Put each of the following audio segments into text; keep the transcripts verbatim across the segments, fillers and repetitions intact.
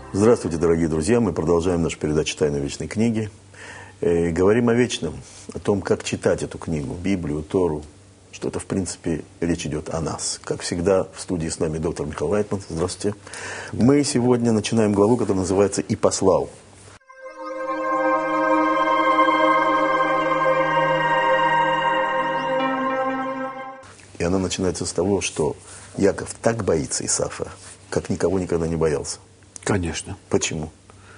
Здравствуйте, дорогие друзья! Мы продолжаем нашу передачу «Тайны вечной книги». И говорим о вечном, о том, как читать эту книгу, Библию, Тору. Что это, в принципе, речь идет о нас. Как всегда, в студии с нами доктор Михаил Лайтман. Здравствуйте. Мы сегодня начинаем главу, которая называется «И послал». И она начинается с того, что Яков так боится Исава, как никого никогда не боялся. Конечно. Почему?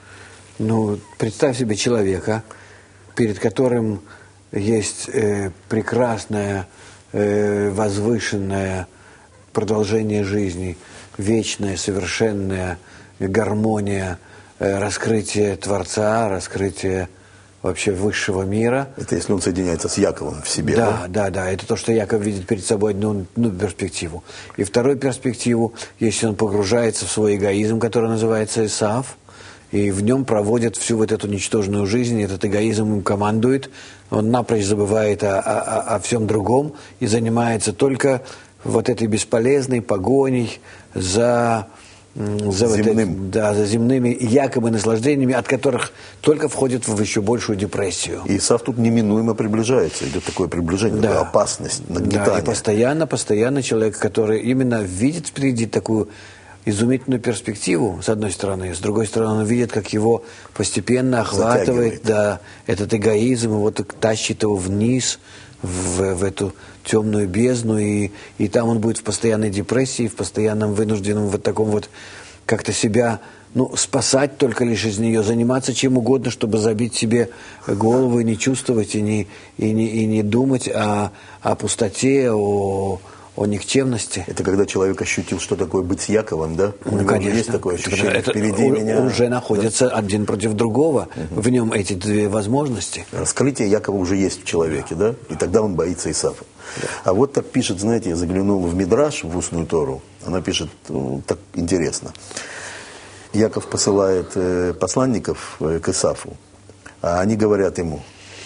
Ну, представь себе человека, перед которым есть э, прекрасное, э, возвышенное продолжение жизни, вечная, совершенная гармония, э, раскрытие Творца, раскрытие вообще высшего мира. Это если он соединяется с Яковом в себе, да? Да, да, да. Это то, что Яков видит перед собой одну, одну перспективу. И вторую перспективу, если он погружается в свой эгоизм, который называется Исав, и в нем проводит всю вот эту ничтожную жизнь, этот эгоизм им командует, он напрочь забывает о, о, о всем другом и занимается только вот этой бесполезной погоней за... За, земным. Вот эти, да, за земными якобы наслаждениями, от которых только входит в еще большую депрессию. И Исав тут неминуемо приближается, идет такое приближение, да. такая опасность, нагнетание. Да, и постоянно, постоянно человек, который именно видит впереди такую изумительную перспективу, с одной стороны, с другой стороны, он видит, как его постепенно охватывает да, этот эгоизм, его тащит его вниз, в, в эту темную бездну, и, и там он будет в постоянной депрессии, в постоянном вынужденном вот таком вот как-то себя, ну, спасать только лишь из нее, заниматься чем угодно, чтобы забить себе голову и не чувствовать, и не, и не, и не думать о, о пустоте, о, о никчемности. Это когда человек ощутил, что такое быть с Яковом, да? У ну, него конечно. Есть такое ощущение, это впереди у, меня. Уже находятся да? один против другого, угу. в нем эти две возможности. Раскрытие Якова уже есть в человеке, да? да? И тогда он боится Исава. Да. А вот так пишет, знаете, я заглянул в Мидраш, в устную Тору, она пишет ну, так интересно. Яков посылает э, посланников э, к Исаву, а они говорят ему: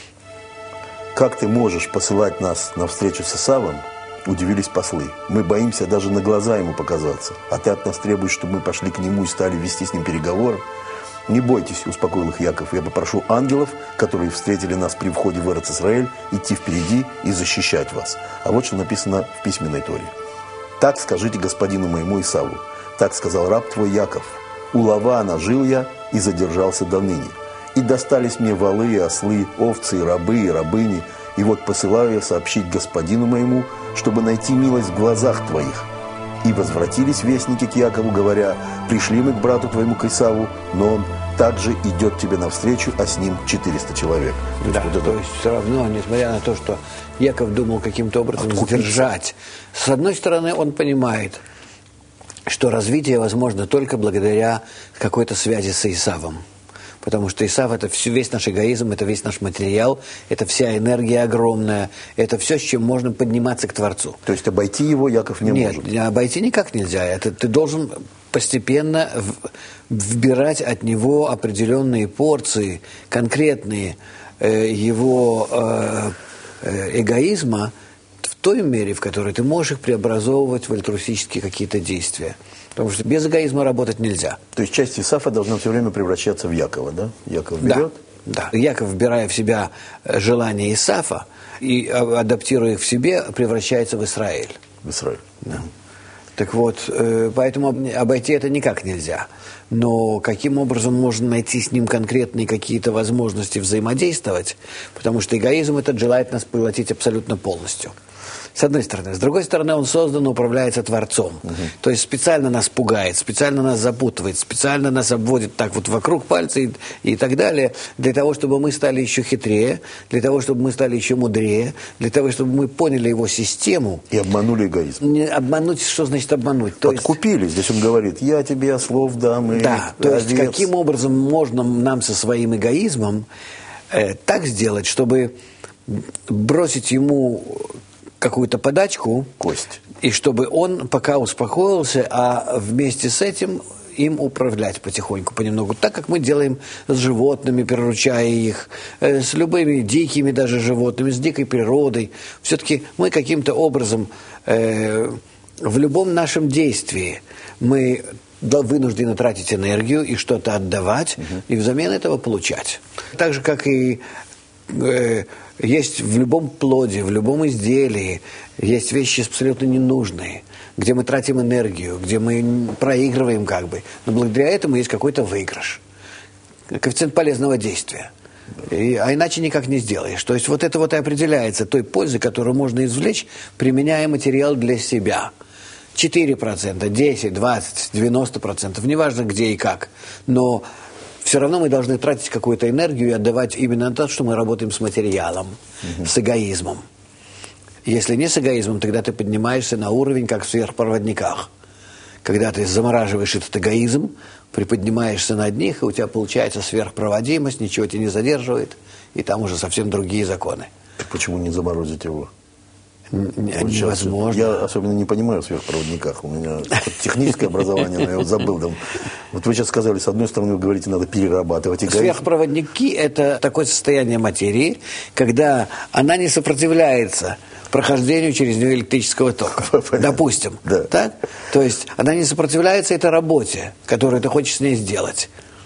как ты можешь посылать нас на встречу с Исавом? Удивились послы. Мы боимся даже на глаза ему показаться. А ты от нас требуешь, чтобы мы пошли к нему и стали вести с ним переговоры? Не бойтесь, успокоил их Яков. Я попрошу ангелов, которые встретили нас при входе в Эрец-Исраэль, идти впереди и защищать вас. А вот что написано в письменной Торе. Так скажите господину моему Исаву. Так сказал раб твой Яков. У Лавана жил я и задержался до ныне. И достались мне волы и ослы, овцы и рабы и рабыни. И вот посылаю я сообщить господину моему, чтобы найти милость в глазах твоих. И возвратились вестники к Якову, говоря: пришли мы к брату твоему к Исаву, но он также идет тебе навстречу, а с ним четыреста человек. Да, то есть, вот то есть все равно, несмотря на то, что Яков думал каким-то образом Откупиться. сдержать, с одной стороны, он понимает, что развитие возможно только благодаря какой-то связи с Исавом. Потому что Исав – это все, весь наш эгоизм, это весь наш материал, это вся энергия огромная, это все, с чем можно подниматься к Творцу. То есть обойти его Яков не Нет, может? Нет, обойти никак нельзя. Это ты должен постепенно вбирать от него определенные порции, конкретные э, его э, эгоизма в той мере, в которой ты можешь их преобразовывать в альтруистические какие-то действия. Потому что без эгоизма работать нельзя. То есть часть Исава должна все время превращаться в Якова, да? Яков берет? Да, да. Яков, вбирая в себя желания Исава и адаптируя их в себе, превращается в Израиль. В Израиль. Да. Так вот, поэтому обойти это никак нельзя. Но каким образом можно найти с ним конкретные какие-то возможности взаимодействовать? Потому что эгоизм этот желает нас поглотить абсолютно полностью. С одной стороны. С другой стороны, он создан и управляется Творцом. Угу. То есть специально нас пугает, специально нас запутывает, специально нас обводит так вот вокруг пальца и, и так далее, для того, чтобы мы стали еще хитрее, для того, чтобы мы стали еще мудрее, для того, чтобы мы поняли его систему. И обманули эгоизм. Не обмануть, что значит обмануть? То Подкупили. Есть... Здесь он говорит: я тебе ослов дам и Да, то овец. есть каким образом можно нам со своим эгоизмом э, так сделать, чтобы бросить ему какую-то подачку, кость, и чтобы он пока успокоился, а вместе с этим им управлять потихоньку, понемногу, так как мы делаем с животными, приручая их, э, с любыми дикими даже животными, с дикой природой. Все-таки мы каким-то образом э, в любом нашем действии мы вынуждены тратить энергию и что-то отдавать, угу. и взамен этого получать. Так же, как и э, есть в любом плоде, в любом изделии, есть вещи абсолютно ненужные, где мы тратим энергию, где мы проигрываем как бы. Но благодаря этому есть какой-то выигрыш. Коэффициент полезного действия. И, а иначе никак не сделаешь. То есть вот это вот и определяется той пользой, которую можно извлечь, применяя материал для себя. четыре процента, десять, двадцать, девяносто процентов, неважно где и как. Но все равно мы должны тратить какую-то энергию и отдавать именно на то, что мы работаем с материалом, угу. с эгоизмом. Если не с эгоизмом, тогда ты поднимаешься на уровень, как в сверхпроводниках. Когда ты замораживаешь этот эгоизм, приподнимаешься над них, и у тебя получается сверхпроводимость, ничего тебя не задерживает, и там уже совсем другие законы. Так почему не заморозить его? Невозможно. Я особенно не понимаю в сверхпроводниках. У меня техническое образование, но я вот забыл. Там. Вот вы сейчас сказали, с одной стороны, вы говорите, надо перерабатывать эгоизм. Сверхпроводники – это такое состояние материи, когда она не сопротивляется прохождению через нее электрического тока. Понятно. Допустим. Да. Так? То есть она не сопротивляется этой работе, которую ты хочешь с ней сделать.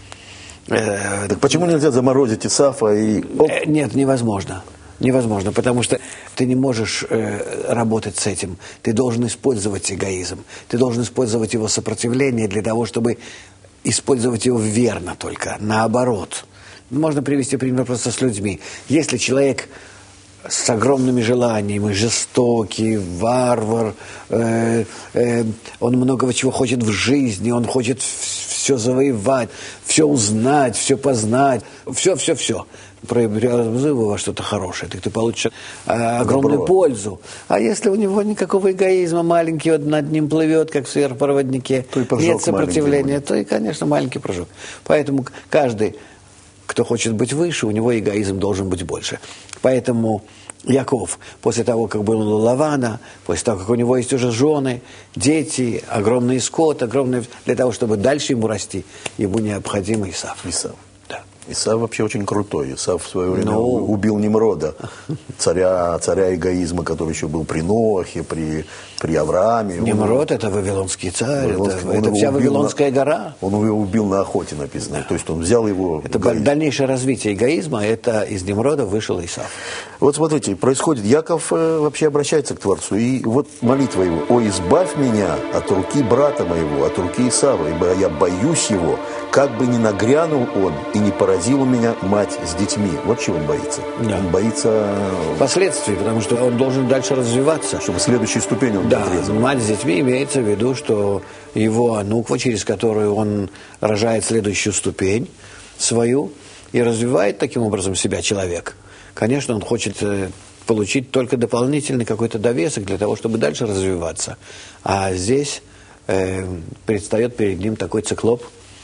Так почему нельзя заморозить Исафа и... Оп. Нет, невозможно. Невозможно, потому что ты не можешь э, работать с этим. Ты должен использовать эгоизм. Ты должен использовать его сопротивление для того, чтобы использовать его верно только, наоборот. Можно привести пример просто с людьми. Если человек с огромными желаниями, жестокий, варвар, э, э, он многого чего хочет в жизни, он хочет все завоевать, все узнать, все познать, все-все-все. Преобразуй его во что-то хорошее, так ты получишь э, огромную Добро. пользу. А если у него никакого эгоизма, маленький вот над ним плывет, как в сверхпроводнике, нет сопротивления, то и, конечно, маленький прыжок. Поэтому каждый, кто хочет быть выше, у него эгоизм должен быть больше. Поэтому Яков, после того, как был у Лавана, после того, как у него есть уже жены, дети, огромный скот, огромный... Для того, чтобы дальше ему расти, ему необходим Исав. Исав. Да. Исав вообще очень крутой. Исав в свое время Но... убил Немрода, царя, царя эгоизма, который еще был при Ноахе, при, при Аврааме. Немрод – это вавилонский царь, Вавилонский, это, это вся Вавилонская на, гора. Он его убил на охоте, написано. Да. То есть он взял его... Это эгоизм. Дальнейшее развитие эгоизма, это из Немрода вышел Исав. Вот смотрите, происходит, Яков э, вообще обращается к Творцу, и вот молитва его: «О, избавь меня от руки брата моего, от руки Исава, ибо я боюсь его, как бы ни нагрянул он и не поразил у меня мать с детьми». Вот чего он боится. Да. Он боится... Последствий, потому что он должен дальше развиваться. Чтобы следующей ступени он да, подрезал. Мать с детьми имеется в виду, что его ануква, через которую он рожает следующую ступень свою, и развивает таким образом себя человек. Конечно, он хочет получить только дополнительный какой-то довесок для того, чтобы дальше развиваться. А здесь э, предстает перед ним такой циклоп,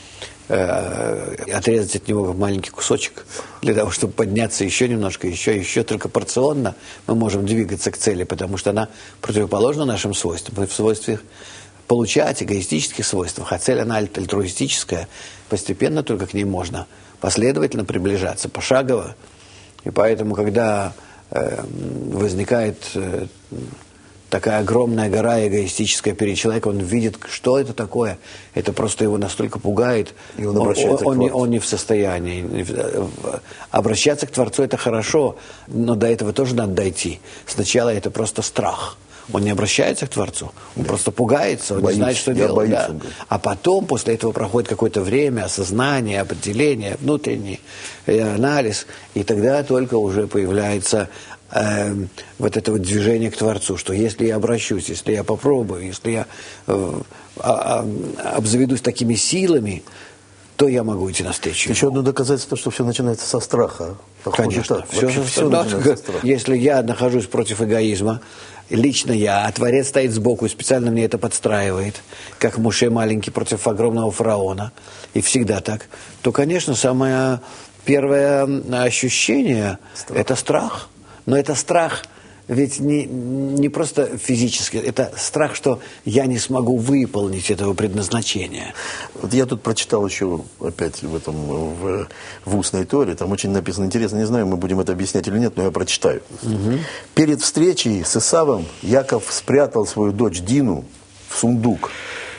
э, отрезать от него маленький кусочек для того, чтобы подняться еще немножко, еще, еще. Только порционно мы можем двигаться к цели, потому что она противоположна нашим свойствам. Мы в свойствах получать, эгоистических свойствах, а цель, она альтруистическая. Постепенно только к ней можно последовательно приближаться, пошагово. И поэтому, когда э, возникает э, такая огромная гора эгоистическая перед человеком, он видит, что это такое. Это просто его настолько пугает. И он обращается он, к он, он не в состоянии. Обращаться к Творцу – это хорошо, но до этого тоже надо дойти. Сначала это просто страх. Он не обращается к Творцу, он да. просто пугается, он боюсь, не знает, что делать. Да. А потом, после этого проходит какое-то время, осознание, определение, внутренний анализ, и тогда только уже появляется э, вот это вот движение к Творцу, что если я обращусь, если я попробую, если я э, э, обзаведусь такими силами, то я могу идти навстречу. Еще одно доказательство, что все начинается со страха. Похоже, конечно. Так. Все, все, все да, начинается со страха. Если я нахожусь против эгоизма, лично я, а Творец стоит сбоку и специально мне это подстраивает, как Моше маленький против огромного фараона, и всегда так, то, конечно, самое первое ощущение страх. – это страх. Но это страх ведь не, не просто физически, это страх, что я не смогу выполнить этого предназначения. Вот я тут прочитал еще опять в этом в, в устной Торе, там очень написано интересно, не знаю, мы будем это объяснять или нет, но я прочитаю. Угу. Перед встречей с Исавом Яков спрятал свою дочь Дину в сундук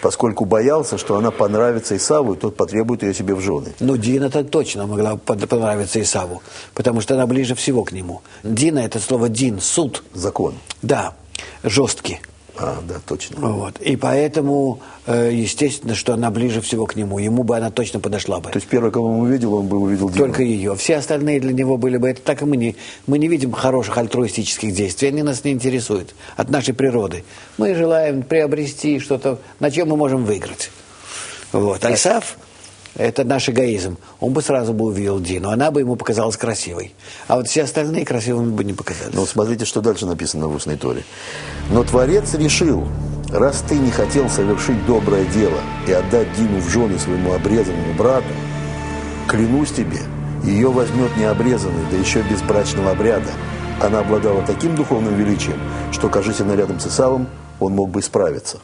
поскольку боялся, что она понравится Исаву, и тот потребует ее себе в жены. Ну, Дина так точно могла понравиться Исаву, потому что она ближе всего к нему. Дина – это слово дин, суд. Закон. Да, жесткий. А, да, точно. Вот. И поэтому, естественно, что она ближе всего к нему. Ему бы она точно подошла бы. То есть первый, кого он увидел, он бы увидел Дину. Только ее. Все остальные для него были бы... Это так и мы не, мы не видим хороших альтруистических действий. Они нас не интересуют от нашей природы. Мы желаем приобрести что-то, на чем мы можем выиграть. Вот. А Исав – это наш эгоизм. Он бы сразу бы увидел Дину. Она бы ему показалась красивой. А вот все остальные красивыми бы не показались. Ну, смотрите, что дальше написано в устной Торе. «Но Творец решил, раз ты не хотел совершить доброе дело и отдать Дину в жены своему обрезанному брату, клянусь тебе, ее возьмет необрезанный, да еще без брачного обряда. Она обладала таким духовным величием, что, кажись, она рядом с Исавом, он мог бы исправиться».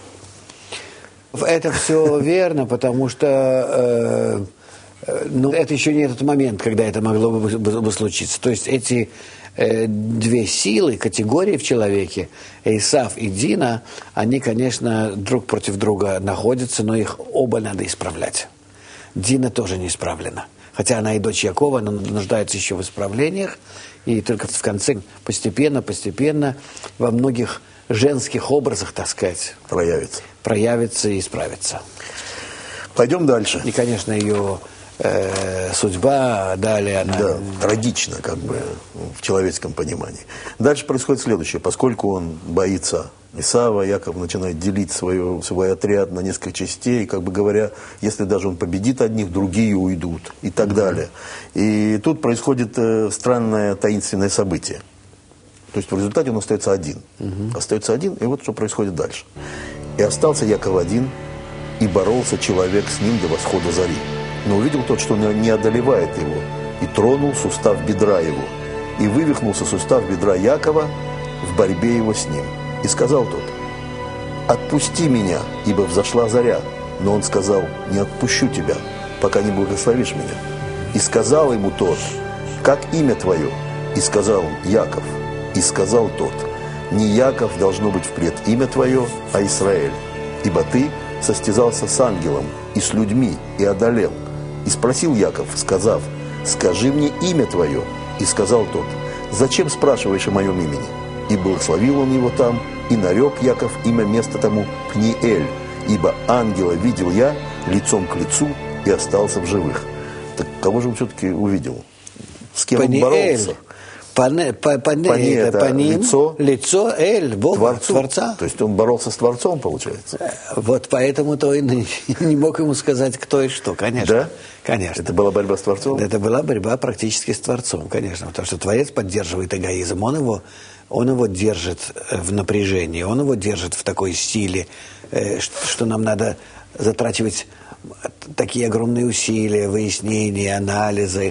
Это все верно, потому что э, ну, это еще не этот момент, когда это могло бы, бы, бы случиться. То есть эти э, две силы, категории в человеке, Исав и Дина, они, конечно, друг против друга находятся, но их оба надо исправлять. Дина тоже не исправлена. Хотя она и дочь Якова, но нуждается еще в исправлениях. И только в конце постепенно, постепенно во многих женских образах, так сказать, проявится. проявится и исправится. Пойдем дальше. И, конечно, ее э, судьба далее, она... Да, трагична, как бы, в человеческом понимании. Дальше происходит следующее. Поскольку он боится Исава, Яков начинает делить свой, свой отряд на несколько частей, как бы говоря, если даже он победит одних, другие уйдут и так далее. И тут происходит э, странное таинственное событие. То есть в результате он остается один. Угу. Остается один, и вот что происходит дальше. «И остался Яков один, и боролся человек с ним до восхода зари. Но увидел тот, что он не одолевает его, и тронул сустав бедра его. И вывихнулся сустав бедра Якова в борьбе его с ним. И сказал тот: отпусти меня, ибо взошла заря. Но он сказал: не отпущу тебя, пока не благословишь меня. И сказал ему тот: как имя твое? И сказал он: Яков. И сказал тот: не Яков должно быть впредь имя твое, а Израиль. Ибо ты состязался с ангелом и с людьми, и одолел. И спросил Яков, сказав: скажи мне имя твое. И сказал тот: зачем спрашиваешь о моем имени? И благословил он его там, и нарек Яков имя места тому Пниэль, ибо ангела видел я лицом к лицу и остался в живых. Так кого же он все-таки увидел? С кем Пниэль. Он боролся? Пане, по, пане, Пани это по ним, лицо, лицо Эль, Бога, Творцу. Творца. То есть он боролся с Творцом, получается. Вот поэтому-то он не мог ему сказать, кто и что, конечно. Да? Конечно. Это была борьба с Творцом? Это была борьба практически с Творцом, конечно. Потому что Творец поддерживает эгоизм, он его, он его держит в напряжении, он его держит в такой силе, что нам надо затрачивать такие огромные усилия, выяснения, анализы,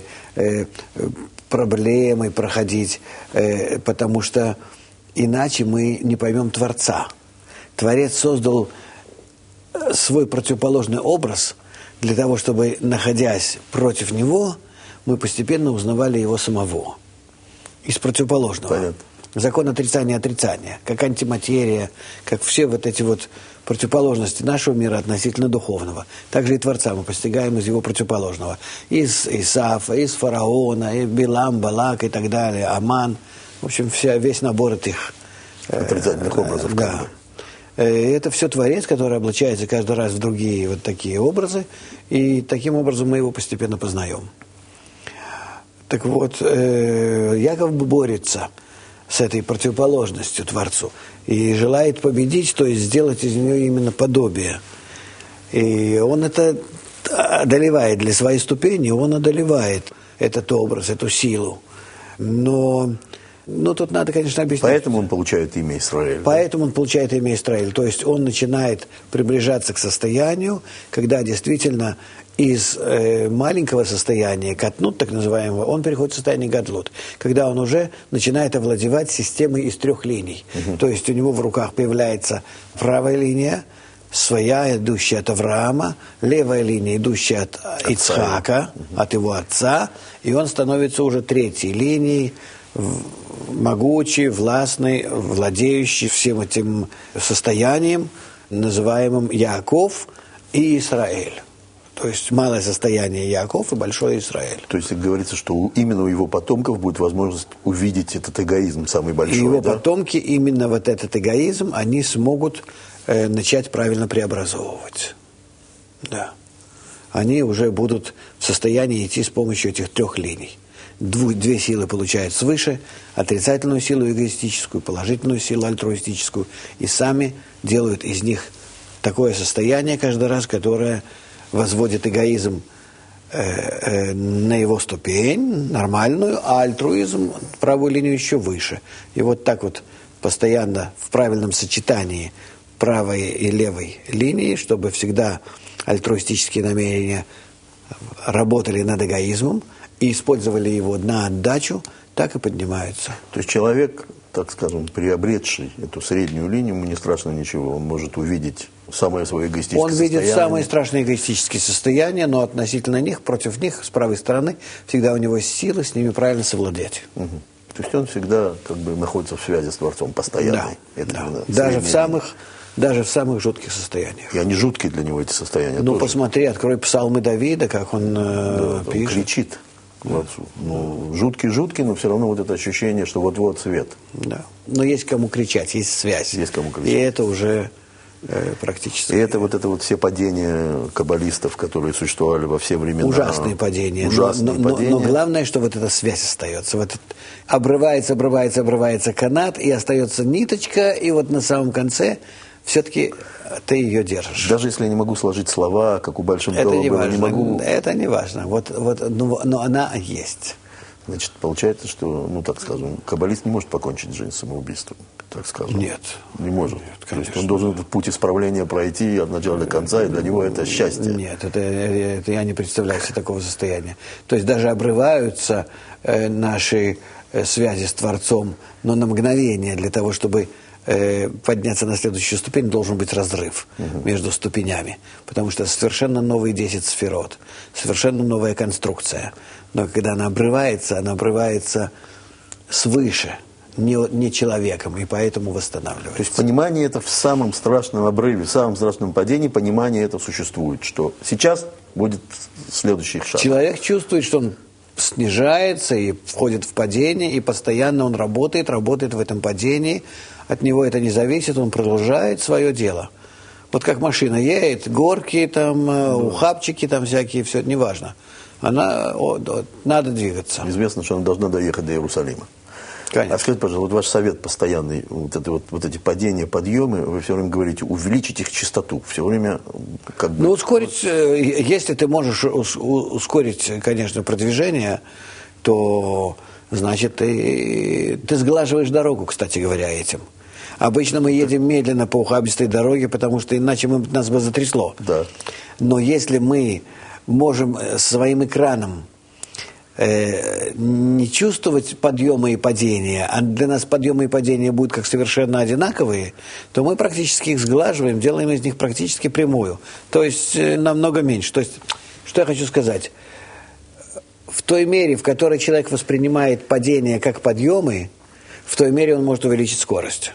проблемы проходить, э, потому что иначе мы не поймем Творца. Творец создал свой противоположный образ для того, чтобы, находясь против него, мы постепенно узнавали его самого. Из противоположного. Понятно. Закон отрицания отрицания, как антиматерия, как все вот эти вот противоположности нашего мира относительно духовного. Также и Творца мы постигаем из его противоположного. Из Исафа, из фараона, и Билам, Балак и так далее, Аман. В общем, вся, весь набор этих отрицательных образов. Э, да. Это все Творец, который облачается каждый раз в другие вот такие образы, и таким образом мы его постепенно познаем. Так вот, э, Яков борется с этой противоположностью Творцу и желает победить, то есть сделать из нее именно подобие. И он это одолевает для своей ступени, он одолевает этот образ, эту силу. Но, но тут надо, конечно, объяснить. Поэтому он получает имя Израиль. Поэтому да? он получает имя Израиль. То есть он начинает приближаться к состоянию, когда действительно из э, маленького состояния, катнут так называемого, он переходит в состояние гадлут, когда он уже начинает овладевать системой из трех линий. Угу. То есть у него в руках появляется правая линия, своя, идущая от Авраама, левая линия, идущая от отца. Ицхака, угу. от его отца, и он становится уже третьей линией, могучий, властный, владеющий всем этим состоянием, называемым Яаков и Израиль. То есть малое состояние Яаков и большой Израиль. То есть говорится, что именно у его потомков будет возможность увидеть этот эгоизм самый большой. И его да? потомки именно вот этот эгоизм, они смогут э, начать правильно преобразовывать. Да. Они уже будут в состоянии идти с помощью этих трех линий. Дву, две силы получают свыше, отрицательную силу эгоистическую, положительную силу альтруистическую, и сами делают из них такое состояние каждый раз, которое возводит эгоизм э, э, на его ступень, нормальную, а альтруизм, правую линию еще выше. И вот так вот постоянно в правильном сочетании правой и левой линии, чтобы всегда альтруистические намерения работали над эгоизмом и использовали его на отдачу, так и поднимаются. То есть человек, так скажем, приобретший эту среднюю линию, ему не страшно ничего, он может увидеть самое свое эгоистическое он состояние. Он видит самые страшные эгоистические состояния, но относительно них, против них, с правой стороны, всегда у него есть силы с ними правильно совладеть. Угу. То есть он всегда как бы находится в связи с Творцом, постоянной. Да, Это да. Даже, в самых, даже в самых жутких состояниях. И они жуткие для него, эти состояния. Ну, тоже. Посмотри, открой псалмы Давида, как он э, да, пишет. Он кричит к Творцу. Ну, жуткий-жуткий, но все равно вот это ощущение, что вот-вот свет. Да. Но есть кому кричать, есть связь. Есть кому кричать. И это уже э, практически... И это вот это вот все падения каббалистов, которые существовали во все времена. Ужасные падения. Ужасные но, но, падения. Но, но главное, что вот эта связь остается. Вот это, обрывается, обрывается, обрывается канат, и остается ниточка, и вот на самом конце все-таки ты ее держишь. Даже если я не могу сложить слова, как у Большим это не было, важно. не могу... Это не важно. Вот, вот, но, но она есть. Значит, получается, что, ну, так скажем, каббалист не может покончить жизнь самоубийством, так скажем. Нет. Не может. Нет, То есть он должен этот путь исправления пройти от начала до конца, и для него это счастье. Нет, это, это я не представляю себе такого состояния. То есть даже обрываются э, наши э, связи с Творцом, но на мгновение для того, чтобы э, подняться на следующую ступень, должен быть разрыв угу. между ступенями. Потому что совершенно новые десять сферот, совершенно новая конструкция. Но когда она обрывается, она обрывается свыше, не, не человеком, и поэтому восстанавливается. То есть понимание это в самом страшном обрыве, в самом страшном падении, понимание это существует, что сейчас будет следующий шаг. Человек чувствует, что он снижается и входит в падение, и постоянно он работает, работает в этом падении, от него это не зависит, он продолжает свое дело. Вот как машина едет, горки, там, да. ухабчики там всякие, все это неважно. Она, о, о, надо двигаться. Известно, что она должна доехать до Иерусалима. Конечно. А скажите, пожалуйста, вот ваш совет постоянный, вот, это, вот, вот эти падения, подъемы, вы все время говорите, увеличить их частоту, все время как бы... Ну, ускорить, если ты можешь ускорить, конечно, продвижение, то, значит, ты, ты сглаживаешь дорогу, кстати говоря, этим. Обычно мы едем медленно по ухабистой дороге, потому что иначе мы, нас бы затрясло. Да. Но если мы можем своим экраном э, не чувствовать подъема и падения, а для нас подъемы и падения будут как совершенно одинаковые, то мы практически их сглаживаем, делаем из них практически прямую. То есть э, намного меньше. То есть, что я хочу сказать? В той мере, в которой человек воспринимает падение как подъемы, в той мере он может увеличить скорость.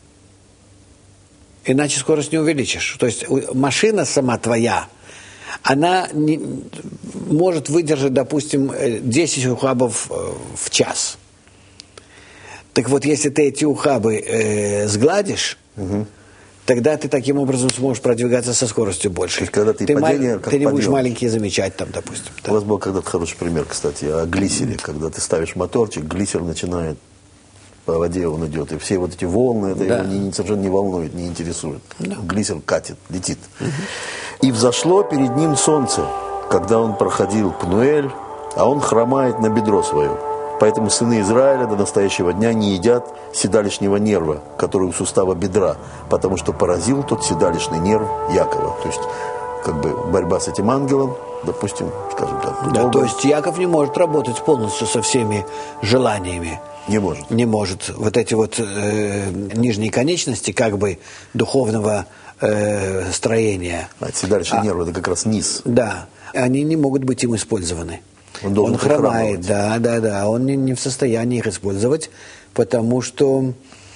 Иначе скорость не увеличишь. То есть машина сама твоя, она не, может выдержать, допустим, десять ухабов в час. Так вот, если ты эти ухабы э, сгладишь, угу. тогда ты таким образом сможешь продвигаться со скоростью больше. То есть, когда ты, ты, падение, мал, как ты не подъем. будешь маленькие замечать там, допустим. У вас был когда-то хороший пример, кстати, о глиссере. Mm-hmm. Когда ты ставишь моторчик, глиссер начинает, по воде он идет. И все вот эти волны, это да. его не, совершенно не волнует, не интересует. Да. Глиссер катит, летит. Mm-hmm. И взошло перед ним солнце, когда он проходил Пнуэль, а он хромает на бедро свое. Поэтому сыны Израиля до настоящего дня не едят седалищного нерва, который у сустава бедра, потому что поразил тот седалищный нерв Якова. То есть, как бы, борьба с этим ангелом, допустим, скажем так. Да, то есть Яков не может работать полностью со всеми желаниями. Не может. Не может. Вот эти вот э, нижние конечности, как бы, духовного э, строения. А седалищный а, нерв – это как раз низ. Да. Они не могут быть им использованы. Он, должен он хромает, да, да, да. Он не, не в состоянии их использовать, потому что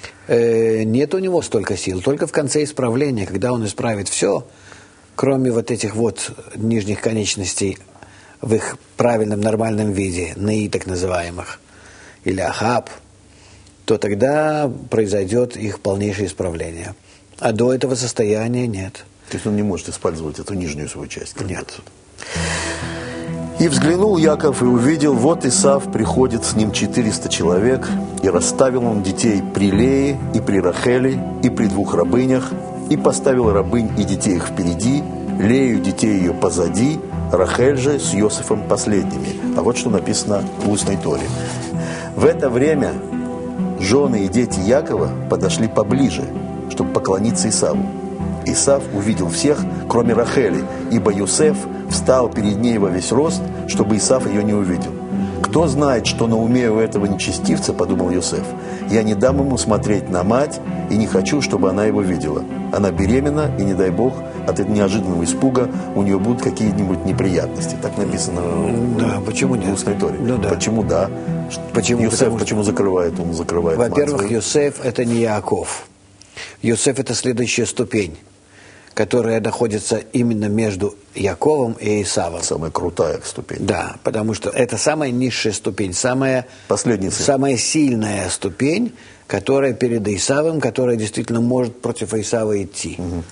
э, нет у него столько сил. Только в конце исправления, когда он исправит все, кроме вот этих вот нижних конечностей в их правильном, нормальном виде, наи так называемых, или ахаб, то тогда произойдет их полнейшее исправление. А до этого состояния нет. То есть он не может использовать эту нижнюю свою часть? Нет. «И взглянул Яков и увидел, вот Исав приходит, с ним четыреста человек, и расставил он детей при Лее и при Рахеле и при двух рабынях, и поставил рабынь и детей их впереди, Лею детей ее позади, Рахель же с Йосефом последними». А вот что написано в устной Торе. «В это время жены и дети Якова подошли поближе, чтобы поклониться Исаву. Исав увидел всех, кроме Рахели, ибо Йосеф встал перед ней во весь рост, чтобы Исав ее не увидел. Кто знает, что на уме у этого нечестивца, подумал Йосеф, я не дам ему смотреть на мать и не хочу, чтобы она его видела. Она беременна, и не дай Бог, от этого неожиданного испуга у нее будут какие-нибудь неприятности. Так написано да, почему нет? в устной Торе. Ну, да. Почему да? Почему? Йосеф Потому почему закрывает? Он закрывает. Во-первых, Йосеф – это не Яаков. Йосеф – это следующая ступень, которая находится именно между Яковом и Исавом. Самая крутая ступень. Да, потому что это самая низшая ступень, самая, самая сильная ступень, которая перед Исавом, которая действительно может против Исава идти. Угу.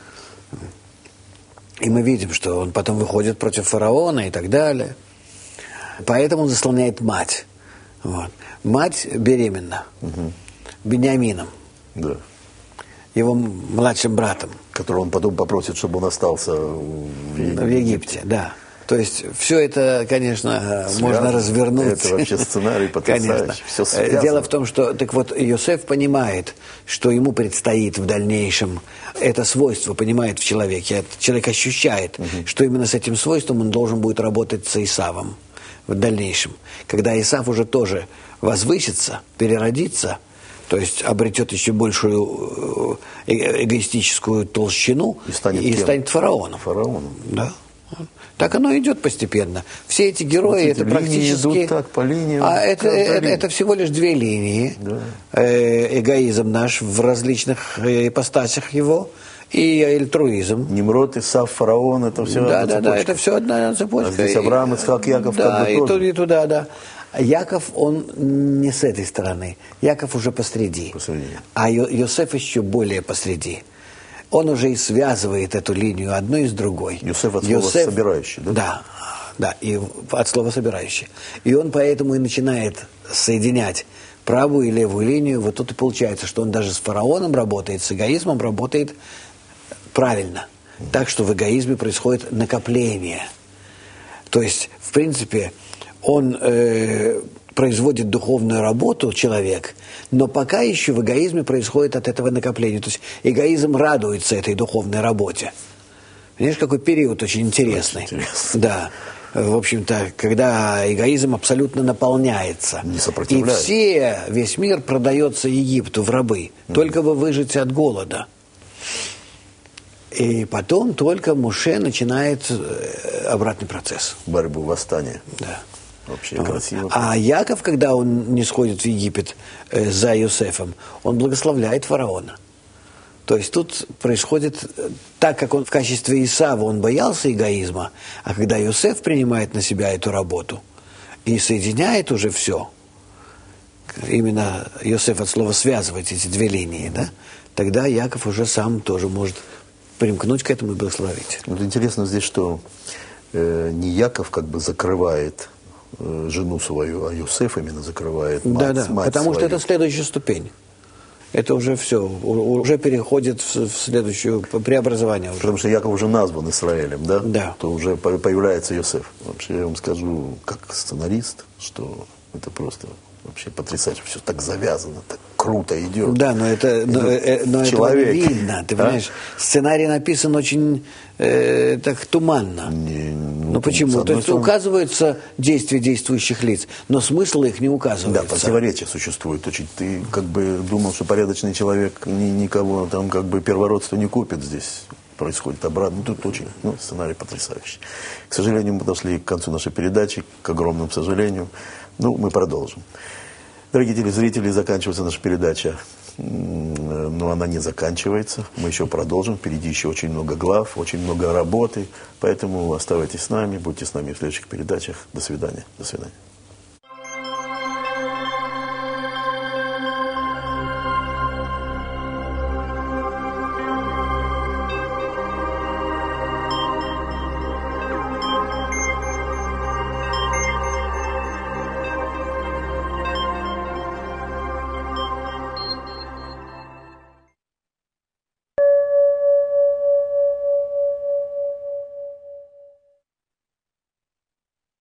И мы видим, что он потом выходит против фараона и так далее. Поэтому он заслоняет мать. Вот. Мать беременна. Угу. Беньямином. Да. Его младшим братом. Которого он потом попросит, чтобы он остался в Египте. В Египте, да. То есть все это, конечно, связано. Можно развернуть. Это вообще сценарий потрясающий. Все связано. Дело в том, что, так вот, Йосеф понимает, что ему предстоит в дальнейшем это свойство, понимает в человеке. Человек ощущает, угу. что именно с этим свойством он должен будет работать с Исавом в дальнейшем. Когда Исав уже тоже возвысится, переродится, то есть обретет еще большую эгоистическую толщину и станет, и станет фараоном. Фараоном. Да. Так оно идет постепенно. Все эти герои, вот эти это практически... идут так по линиям. А это, это, это всего лишь две линии. Да. Эгоизм наш в различных ипостасях его и альтруизм. Немрод, Исав, фараон, это все да, одна да, цепочка. Да, это все одна цепочка. А здесь Авраам, Ицхак, Яков да, как бы и тоже. Туда, и туда, да. Яков, он не с этой стороны. Яков уже посреди. посреди. А Йосеф еще более посреди. Он уже и связывает эту линию одну с другой. Йосеф от слова Йосеф, «собирающий», да? Да, да, и от слова «собирающий». И он поэтому и начинает соединять правую и левую линию. Вот тут и получается, что он даже с фараоном работает, с эгоизмом работает правильно. Так что в эгоизме происходит накопление. То есть, в принципе, он э, производит духовную работу, человек, но пока еще в эгоизме происходит от этого накопления. То есть эгоизм радуется этой духовной работе. Понимаешь, какой период очень интересный. Очень интересный. Да. В общем-то, когда эгоизм абсолютно наполняется. Не сопротивляется. И все, весь мир продается Египту в рабы. Mm-hmm. Только бы выжить от голода. И потом только Моше начинает обратный процесс. Борьбу, восстание. Да. Вообще вот. Красиво. А Яков, когда он не сходит в Египет э, за Йосефом, он благословляет фараона. То есть тут происходит, так как он в качестве Исава, он боялся эгоизма, а когда Йосеф принимает на себя эту работу и соединяет уже все, именно Йосеф от слова связывать эти две линии, да, тогда Яков уже сам тоже может примкнуть к этому и благословить. Вот интересно здесь, что э, не Яков как бы закрывает э, жену свою, а Йосеф именно закрывает мать, да, да, мать потому свою. что это следующая ступень. Это уже все, уже переходит в, в следующее преобразование. Уже. Потому что Яков уже назван Израилем, да? Да. То уже появляется Йосеф. Вообще, я вам скажу, как сценарист, что это просто вообще потрясающе. Все так завязано, так круто идет. Да, но это но, э, но этого не видно, ты понимаешь? А? Сценарий написан очень э, так туманно. Не, ну, ну почему? То есть стороны... указываются действия действующих лиц, но смысл их не указывается. Да, противоречия существуют. Очень, ты как бы думал, что порядочный человек ни, никого там как бы первородство не купит здесь. Происходит обратно. Ну, тут очень, ну, сценарий потрясающий. К сожалению, мы подошли к концу нашей передачи, к огромному сожалению. Ну, мы продолжим. Дорогие телезрители, заканчивается наша передача но она не заканчивается. Мы еще продолжим. Впереди еще очень много глав, очень много работы. Поэтому оставайтесь с нами, будьте с нами в следующих передачах. До свидания. До свидания.